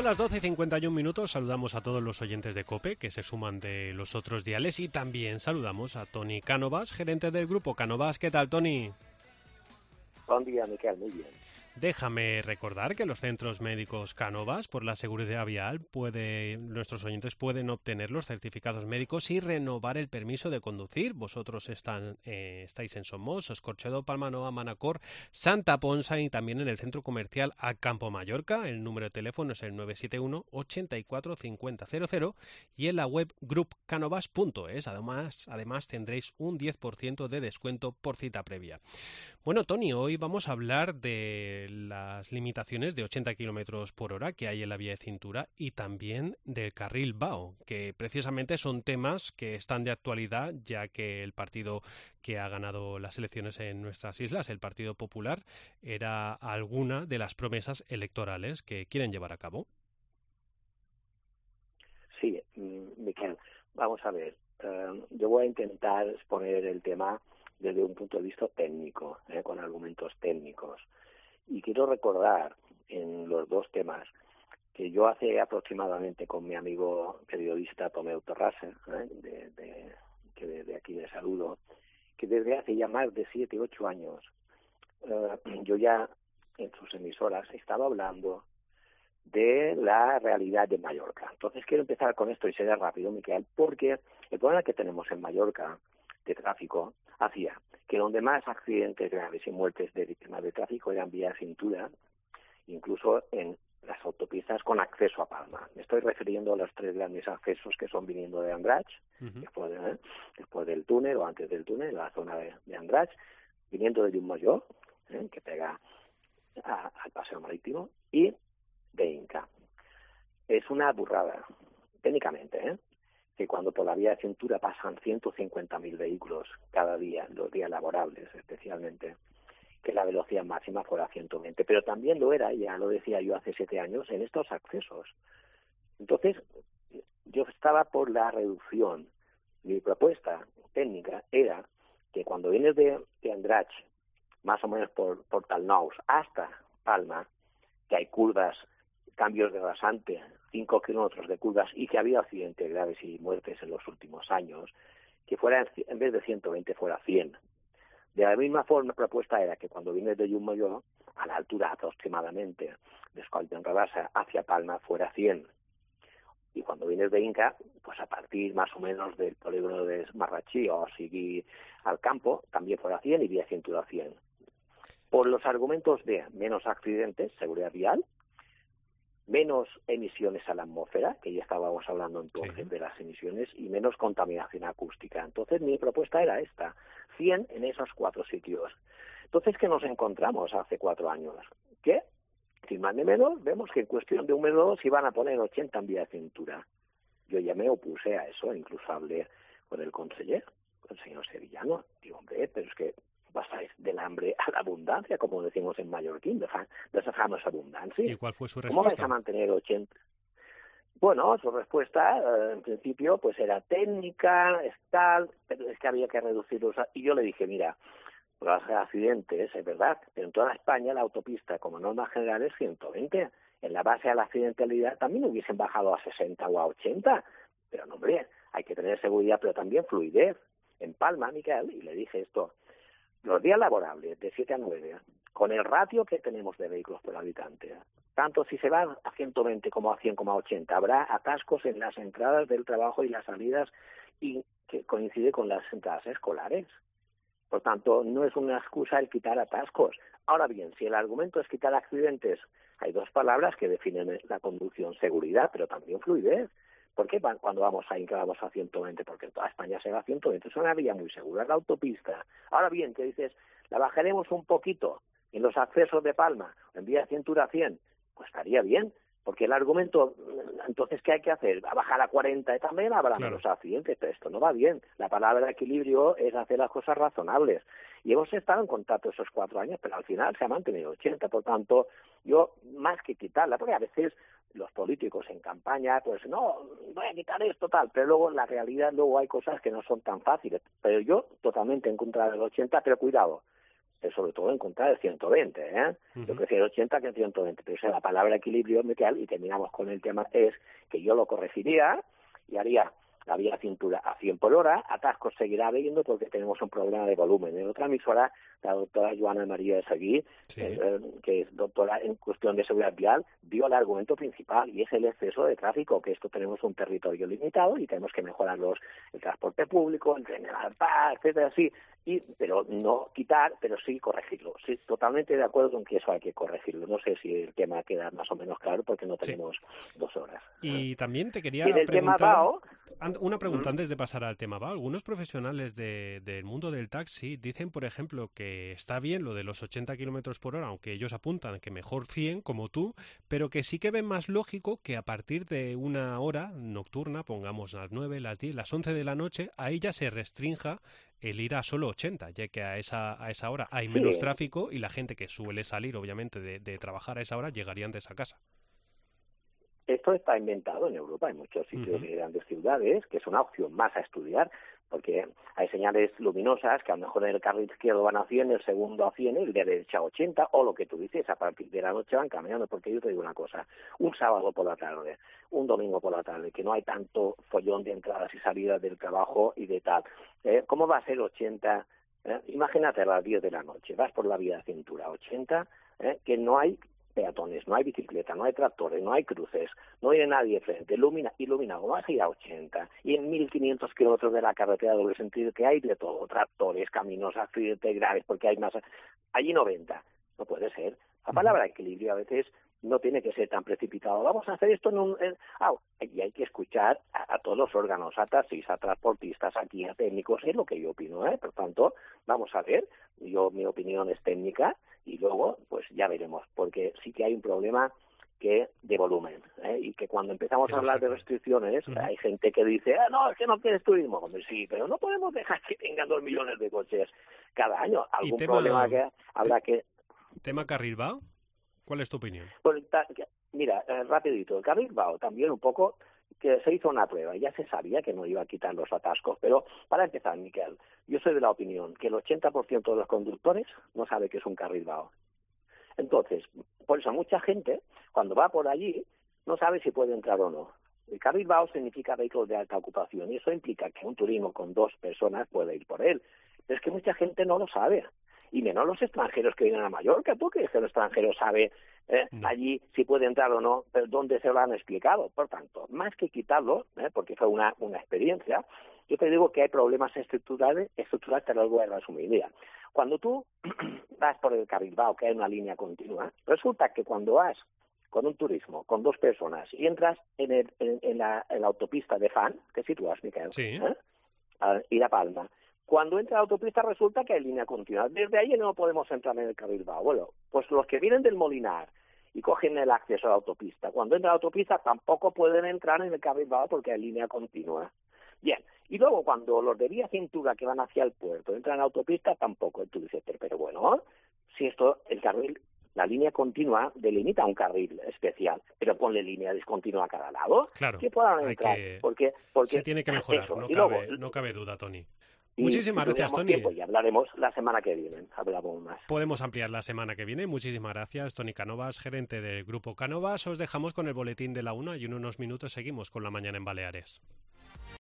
Son las 12:51. Saludamos a todos los oyentes de COPE que se suman de los otros diales y también saludamos a Toni Cánovas, gerente del grupo Cánovas. ¿Qué tal, Toni? Buen día, Miquel, muy bien. Déjame recordar que los centros médicos Cánovas, por la seguridad vial, nuestros oyentes pueden obtener los certificados médicos y renovar el permiso de conducir. Vosotros estáis en Somos, Escorchedo, Palma Nova, Manacor, Santa Ponsa y también en el centro comercial A Campo Mallorca. El número de teléfono es el 971 84 50 00 y en la web groupcanovas.es. Además tendréis un 10% de descuento por cita previa. Bueno, Toni, hoy vamos a hablar de las limitaciones de 80 km por hora que hay en la vía de cintura y también del carril VAO, que precisamente son temas que están de actualidad, ya que el partido que ha ganado las elecciones en nuestras islas, el Partido Popular, era alguna de las promesas electorales que quieren llevar a cabo. Sí, Miquel, vamos a ver. Yo voy a intentar exponer el tema desde un punto de vista técnico, con argumentos técnicos. Y quiero recordar en los dos temas que yo hace aproximadamente con mi amigo periodista Tomeu Torrasa, de aquí de saludo, que desde hace ya más de 7, 8 años, yo ya en sus emisoras estaba hablando de la realidad de Mallorca. Entonces quiero empezar con esto y será rápido, Miquel, porque el problema que tenemos en Mallorca de tráfico hacía que donde más accidentes graves y muertes de víctimas de tráfico eran vía cintura, incluso en las autopistas con acceso a Palma. Me estoy refiriendo a los 3 grandes accesos que son viniendo de Andratx, después del túnel o antes del túnel, la zona de Andratx, viniendo de Llucmajor, que pega al paseo marítimo, y de Inca. Es una burrada, técnicamente, que cuando por la vía de cintura pasan 150.000 vehículos cada día, los días laborables especialmente, que la velocidad máxima fuera 120. Pero también lo era, ya lo decía yo hace 7 años, en estos accesos. Entonces, yo estaba por la reducción. Mi propuesta técnica era que cuando vienes de Andratx, más o menos por Talnaus, hasta Palma, que hay curvas, cambios de rasante, 5 kilómetros de curvas y que había accidentes graves y muertes en los últimos años, que fuera, en vez de 120, fuera 100. De la misma forma, la propuesta era que cuando vienes de Llucmajor, a la altura aproximadamente de Escolten-Rabassa hacia Palma, fuera 100. Y cuando vienes de Inca, pues a partir más o menos del polígono de Marratxí o seguir al campo, también fuera 100 y vía cintura 100. Por los argumentos de menos accidentes, seguridad vial, menos emisiones a la atmósfera, que ya estábamos hablando entonces de las emisiones, y menos contaminación acústica. Entonces mi propuesta era esta, 100 en esos 4 sitios. Entonces, ¿qué nos encontramos hace 4 años? Que, sin más ni menos, vemos que en cuestión de un mes o dos iban a poner 80 en vía de cintura. Yo ya me opuse a eso, incluso hablé con el conseller, con el señor Sevillano. Digo, hombre, pero es que pasáis del hambre a la abundancia, como decimos en mallorquín, de esa famosa abundancia. ¿Y cuál fue su respuesta? ¿Cómo vais a mantener 80? Bueno, su respuesta, en principio, pues era técnica, es tal, pero es que había que reducirlos. Y yo le dije, mira, los accidentes, es verdad, pero en toda España la autopista, como norma general, es 120. En la base a la accidentalidad también hubiesen bajado a 60 o a 80. Pero no, hombre, hay que tener seguridad, pero también fluidez. En Palma, Miquel, y le dije esto, los días laborables de 7 a 9, con el ratio que tenemos de vehículos por habitante, tanto si se va a 120 como a 100 como a 80, habrá atascos en las entradas del trabajo y las salidas, y que coincide con las entradas escolares. Por tanto, no es una excusa el quitar atascos. Ahora bien, si el argumento es quitar accidentes, hay 2 palabras que definen la conducción: seguridad, pero también fluidez. ¿Por qué cuando vamos a Inca vamos a 120? Porque en toda España se va a 120. Es una vía muy segura, la autopista. Ahora bien, ¿qué dices? ¿La bajaremos un poquito en los accesos de Palma, en vía de cintura 100? Pues estaría bien, porque el argumento, entonces, ¿qué hay que hacer? ¿A bajar a 40 y también habrá menos accidentes? Pero esto no va bien. La palabra equilibrio es hacer las cosas razonables. Y hemos estado en contacto esos 4 años, pero al final se ha mantenido 80. Por tanto, yo, más que quitarla, porque a veces los políticos en campaña, pues no, voy a quitar esto, tal, pero luego en la realidad luego hay cosas que no son tan fáciles. Pero yo totalmente en contra del 80, pero cuidado, sobre todo en contra del 120, ¿eh? Yo prefiero 80 que 120, pero la palabra equilibrio, Miquel, y terminamos con el tema, es que yo lo corregiría y haría la vía cintura a 100 por hora, atascos seguirá habiendo porque tenemos un problema de volumen. En otra emisora, la doctora Joana María de Seguí, que es doctora en cuestión de seguridad vial, dio el argumento principal y es el exceso de tráfico, que esto tenemos un territorio limitado y tenemos que mejorar el transporte público, el tren de alta, etcétera, sí, pero no quitar, pero sí corregirlo. Sí, totalmente de acuerdo con que eso hay que corregirlo. No sé si el tema queda más o menos claro porque no tenemos 2 horas. Y también te quería preguntar... tema BAO, una pregunta antes de pasar al tema BAO. Algunos profesionales del mundo del taxi dicen, por ejemplo, que está bien lo de los 80 kilómetros por hora, aunque ellos apuntan que mejor 100, como tú, pero que sí que ven más lógico que a partir de una hora nocturna, pongamos las 9, las 10, las 11 de la noche, ahí ya se restrinja el ir a solo 80, ya que a esa hora hay menos tráfico y la gente que suele salir, obviamente, de trabajar a esa hora llegarían de esa casa. Esto está inventado en Europa, en muchos sitios de grandes ciudades, que es una opción más a estudiar, porque hay señales luminosas que a lo mejor en el carril izquierdo van a 100, el segundo a 100, el de derecha a 80, o lo que tú dices, a partir de la noche van caminando, porque yo te digo una cosa, un sábado por la tarde, un domingo por la tarde, que no hay tanto follón de entradas y salidas del trabajo y de tal, ¿cómo va a ser 80? Imagínate a las 10 de la noche, vas por la vía de cintura 80, que no hay peatones, no hay bicicleta, no hay tractores, no hay cruces, no hay nadie frente, iluminado, vas a ir a 80 y en 1500 kilómetros de la carretera doble sentido que hay de todo, tractores, caminos accidentes graves porque hay más, allí 90, no puede ser. La palabra equilibrio a veces no tiene que ser tan precipitado. Vamos a hacer esto y hay que escuchar a todos los órganos, a taxis, a transportistas, aquí a técnicos, es lo que yo opino, Por tanto, vamos a ver, mi opinión es técnica y luego pues ya veremos, porque sí que hay un problema de volumen, y que cuando empezamos a hablar de restricciones, hay gente que dice, no, es que no quieres turismo. Hombre, sí, pero no podemos dejar que tengan 2 millones de coches cada año. Algún problema que habrá que... ¿Tema carril BAO? ¿Cuál es tu opinión? Pues, mira, rapidito, el carril BAO también un poco, que se hizo una prueba, ya se sabía que no iba a quitar los atascos, pero para empezar, Miquel, yo soy de la opinión que el 80% de los conductores no sabe que es un carril BAO. Entonces, por eso mucha gente, cuando va por allí, no sabe si puede entrar o no. El carril BAO significa vehículos de alta ocupación y eso implica que un turismo con 2 personas puede ir por él. Pero es que mucha gente no lo sabe. Y menos los extranjeros que vienen a Mallorca. ¿Tú crees que el extranjero sabe allí si puede entrar o no? Pero ¿dónde se lo han explicado? Por tanto, más que quitarlo, porque fue una experiencia, yo te digo que hay problemas estructurales, te los voy a resumir. Mira, cuando tú vas por el carril BAO, que hay una línea continua, resulta que cuando vas con un turismo, con 2 personas, y entras en la autopista de Fan, que sitúas, Miquel, a ir a Palma, cuando entra a la autopista resulta que hay línea continua. Desde ahí no podemos entrar en el carril BAO. Bueno, pues los que vienen del Molinar y cogen el acceso a la autopista, cuando entra a la autopista tampoco pueden entrar en el carril BAO porque hay línea continua. Bien, y luego cuando los de vía cintura que van hacia el puerto entran a la autopista tampoco. Tú dices, pero bueno, si esto, la línea continua delimita un carril especial, pero ponle línea discontinua a cada lado, claro, que puedan entrar. Porque se tiene que mejorar, eso. No cabe duda, Tony. Y muchísimas gracias, Tony. Tiempo, y hablaremos la semana que viene. Hablamos más. Podemos ampliar la semana que viene. Muchísimas gracias, Tony Cánovas, gerente del Grupo Cánovas. Os dejamos con el boletín de la 1 y en unos minutos seguimos con La Mañana en Baleares.